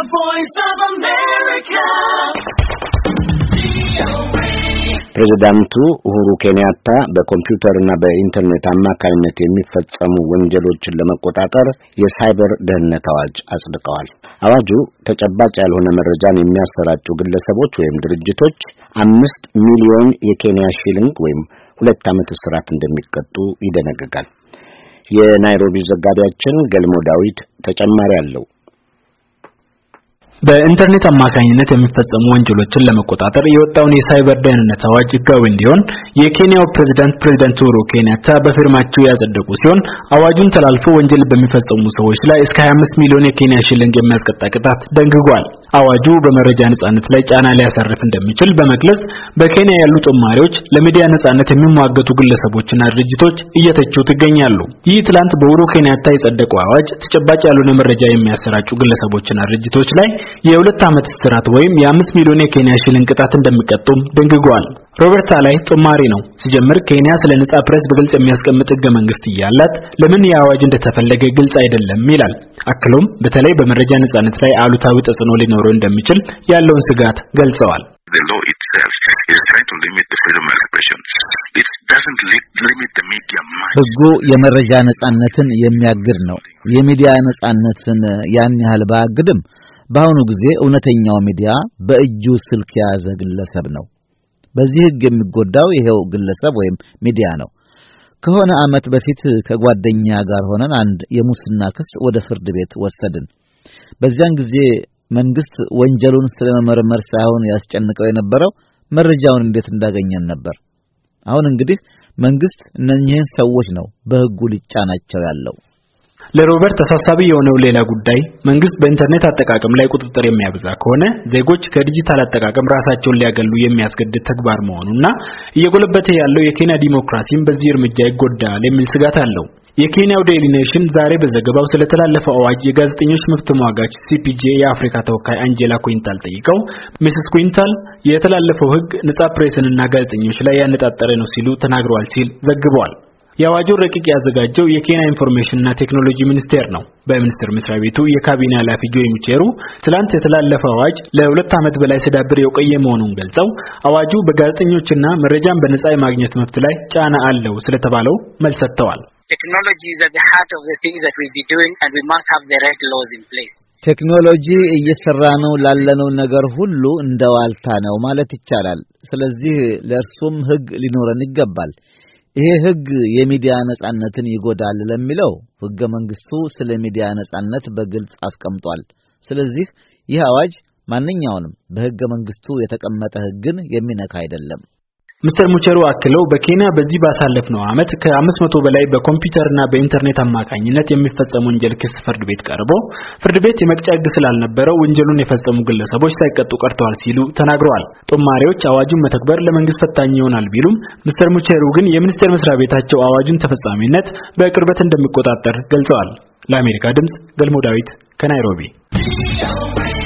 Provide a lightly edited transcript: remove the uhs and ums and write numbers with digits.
voice of America. ፕሬዝዳንቱ ኡሁሩ ኬንያታ በኮምፒውተርና በኢንተርኔት አማካኝነት የሚፈጸሙ ወንጀሎችን ለመቆጣጠር የሳይበር ደህንነት አዋጅ አጽድቀዋል። አዋጁ ተጨባጭ ያልሆነ መረጃን የሚያሰራጩ ግለሰቦች ወይም ድርጅቶች 5 ሚሊዮን የኬንያ ሺሊንግ ወይም 2 ዓመት እስራት እንደሚቀጡ ይደነግጋል። የናይሮቢ ዘጋቢያችን ገልሞ ዳዊት ተጨማሪ አለው። በኢንተርኔት አማካኝነት የሚፈጸሙ ወንጀሎችን ለመቆጣጠር የወጣውን የሳይበር ደህንነት አዋጅ ህጋዊ እንዲሆን የኬንያው ፕሬዝዳንት ኡሁሩ ኬንያታ በፊርማቸው ያጸደቁ ሲሆን አዋጁን ተላልፎ ወንጀል በሚፈጸሙ ሰዎች ላይ እስከ 25 ሚሊዮን የኬንያ ሺሊንግ የሚያስቀጣ ቅጣት ደንግጓል። አዋጁ በመረጃ ነጻነት ላይ ጫና ሊያሳርፍ እንደሚችል በመግለጽ በኬንያ ያሉ ጦማሪዎች ለሚዲያ ነጻነት የሚሟገቱ ግለሰቦችና ድርጅቶች እየተቹት ይገኛሉ። ይህ ትላንት በኡሁሩ ኬንያታ የጸደቀው አዋጅ ተጨባጭ ያልሆነ መረጃ የሚያሰራጩ ግለሰቦችና ድርጅቶች ላይ የ2 ዓመት እስራት ወይም የ5 ሚሊዮን የኬንያ ሺሊንግ ቅጣት እንደሚቀጡም ደንግጓል። ሮበርት አላይ ጦማሪ ነው። ሲጀምር ኬንያ ስለ ነጻ ፕሬስ በግልጽ የሚያስቀምጥ ህገ መንግስት እያላት ለምን የአዋጅ እንደተፈለገ ግልጽ አይደለም ይላል። አክሎም በተለይ በመረጃ ነጻነት ላይ አሉታዊ ተጽዕኖ ሊኖረው እንደሚችል ያለውን ስጋት ገልጸዋል። The law itself is trying to limit the freedom of expression. It doesn't limit the media much. ህጉ የመረጃ ነጻነትን የሚያግድ ነው። የሚዲያ ነጻነትን ያን ያህል ባያግድም በአሁኑ ጊዜ እውነተኛው ሚዲያ በእጁ ስልክ የያዘ ግለሰብ ነው። በዚህ ህግ የሚጎዳው ይሄው ግለሰብ ወይም ሚዲያ ነው። ከሆነ ዓመት በፊት ከጓደኛ ጋር ሆነን አንድ የሙስና ክስ ወደ ፍርድ ቤት ወሰድን። በዚያን ጊዜ መንግስት ወንጀሉን ስለመመርመር ሳይሆን ያስጨንቀው የነበረው መረጃውን እንዴት እንዳገኘን ነበር። አሁን እንግዲህ መንግስት እነኚህን ሰዎች ነው በህጉ ሊጫናቸው ያለው። ለሮበርት ተሳሳቢ የሆነው ሌላ ጉዳይ መንግስት በኢንተርኔት አጠቃቀም ላይ ቁጥጥር የሚያበዛ ከሆነ ዜጎች ከዲጂታል አጠቃቀም ራሳቸውን ሊያገሉ የሚያስገድድ ተግባር መሆኑና እየጎለበተ ያለው የኬንያ ዲሞክራሲም በዚህ እርምጃ ይጎዳል የሚል ስጋት አለው። የኬንያው ዴይሊ ኔሽን ዛሬ በዘገባው ስለተላለፈው አዋጅ የጋዜጠኞች መብት ተሟጋች ሲፒጄ የአፍሪካ ተወካይ አንጀላ ኩዊንታል ጠይቀው ሚስስ ኩዊንታል የተላለፈው ህግ ነጻ ፕሬስንና ጋዜጠኞች ላይ ያነጣጠረ ነው ሲሉ ተናግረዋል ሲል ዘግቧል። የአዋጁን ረቂቅ ያዘጋጀው የኬንያ ኢንፎርሜሽንና ቴክኖሎጂ ሚኒስቴር ነው። በሚኒስቴር መስሪያ ቤቱ የካቢኔ ኃላፊ ጆይ ሙቼሩ ትላንት የተላለፈው አዋጅ ለ2 ዓመት በላይ ሲዳብር የቆየ መሆኑን ገልጸው አዋጁ በጋዜጠኞችና መረጃን በነጻ የማግኘት መብት ላይ ጫና አለው ስለተባለው መልስ ሰጥተዋል። Technology is at the heart of the things that we be doing and we must have the right laws in place. ቴክኖሎጂ እየሰራነው ላለነው ነገር ሁሉ እንደዋልታ ነው ማለት ይቻላል። ስለዚህ ለእርሱም ህግ ሊኖረን ይገባል። ይሄ ህግ የሚዲያ ነጻነትን ይጎዳል ለሚለው ህገ መንግስቱ ስለ ሚዲያ ነጻነት በግልጽ አስቀምጧል። ስለዚህ ይህ አዋጅ ማንኛውንም በህገ መንግስቱ የተቀመጠ ህግን የሚነካ አይደለም። ሚስተር ሙቼሩ አክለው በኬንያ በዚህ ባሳለፍነው ዓመት ከ500 በላይ በኮምፒውተርና በኢንተርኔት አማካኝነት የሚፈጸሙ ወንጀል ክስ ፍርድ ቤት ቀርቦ ፍርድ ቤት የመቅጫ ህግ ስላልነበረው ወንጀሉን የፈጸሙ ግለሰቦች ሳይቀጡ ቀርተዋል ሲሉ ተናግረዋል። ጦማሪዎች አዋጁን መተግበር ለመንግስት ፈታኝ ይሆናል ቢሉም ሚስተር ሙቼሩ ግን የሚኒስቴር መስሪያ ቤታቸው አዋጁን ተፈጻሚነት በቅርበት እንደሚቆጣጠር ገልጸዋል። ለአሜሪካ ድምጽ ገልሞ ዳዊት ከናይሮቢ